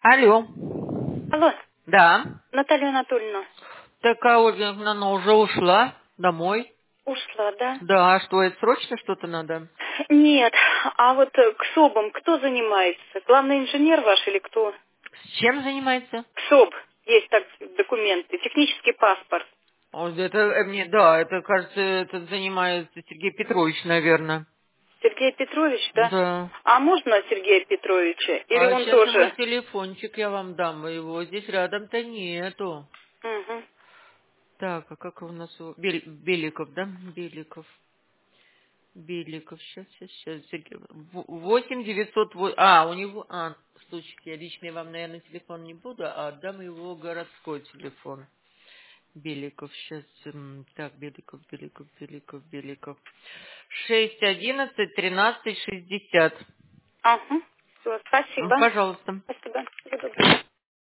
Алло. Алло, Да. Наталья Анатольевна. Такая Ольга, она уже ушла домой. Ушла, да? Да, а что, это срочно что-то надо? Нет, а вот КСОБом кто занимается? Главный инженер ваш или кто? С чем занимается? КСОБ, есть так документы, технический паспорт. Вот это, мне, да, это, кажется, это занимается Сергей Петрович, наверное. Сергей Петрович, да? Да. А можно Сергея Петровича? Или А он сейчас ему тоже? телефончик я вам дам, его здесь рядом-то нету. Угу. Так, а как у нас его? Беликов, да? Беликов. Беликов, сейчас, Сергей. 8900, у него, слушайте, я личный вам, наверное, телефон не буду, а отдам его городской телефон. Беликов, сейчас, так, Беликов. 611-13-60. Ага, все, спасибо. Пожалуйста.